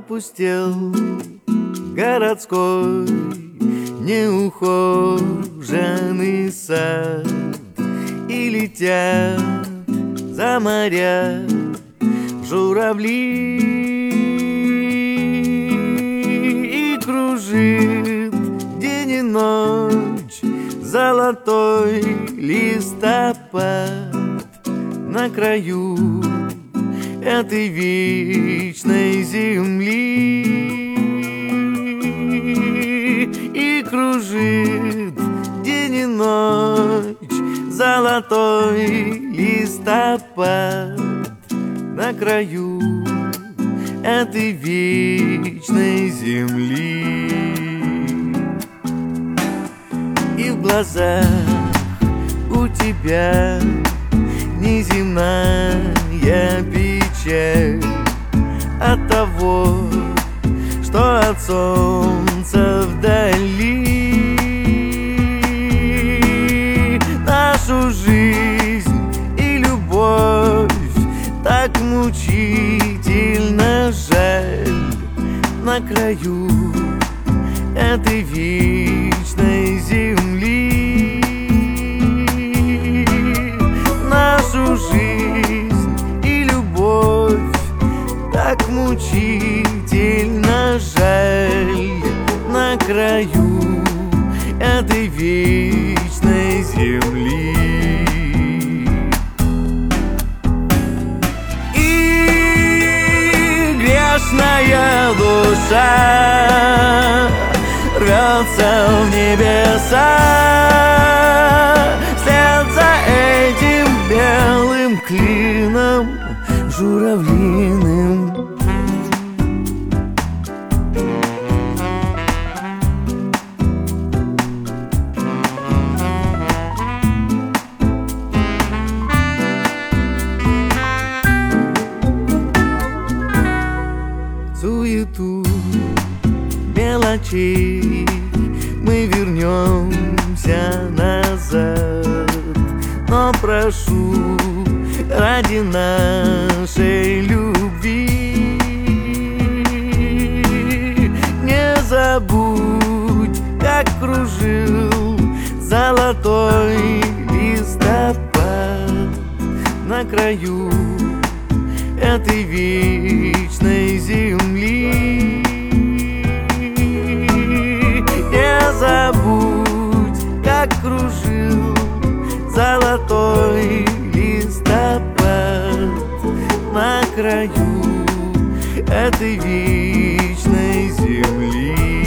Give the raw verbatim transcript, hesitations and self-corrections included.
опустел городской неухоженный сад, и летят за моря журавли, и кружит день и ночь золотой листопад на краю этой вечной земли, и кружит день и ночь золотой листопад на краю этой вечной земли. И в глазах у тебя неземная печаль от того, что от солнца вдали нашу жизнь и любовь так мучительно жаль на краю этой вечной земли. Нашу жизнь и любовь так мучительно жаль на краю этой вечной земли. И грешная душа рвется в небеса вслед за этим белым клином журавлиным. Суету мелочей мы вернемся назад, но прошу ради нашей любви не забудь, как кружил золотой листопад на краю этой вечной земли. Не забудь, как кружил золотой листопад на краю этой вечной земли.